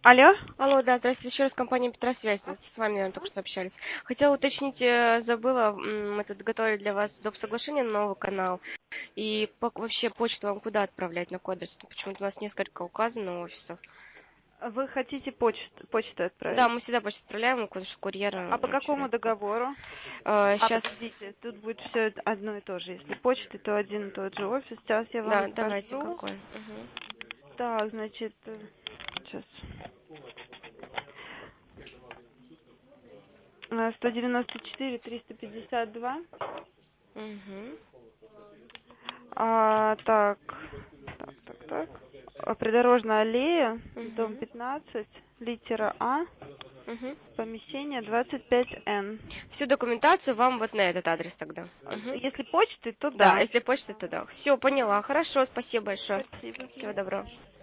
Алло? Алло, да, здравствуйте, еще раз компания Петросвязь, с вами, наверное, только что общались. Хотела уточнить, забыла, мы тут готовили для вас доп. Соглашение на новый канал, и вообще почту вам куда отправлять, на какой адрес? Почему-то у нас несколько указано офисов. Вы хотите почту Да, отправить? мы всегда почту отправляем, курьер. А по какому договору? Сейчас, Подождите, тут будет все одно и то же. Если почта, то один и тот же офис. Сейчас я вам да, давайте, скажу. какой? Угу. Так, значит, сейчас. 194-352. Угу. Так. Придорожная аллея, дом Угу. 15, литера А, Угу. помещение 25Н. Всю документацию вам вот на этот адрес тогда. Угу. Если почты, то Да, да. если почта, то да. Все, поняла. Хорошо, спасибо большое. Спасибо. Всего доброго.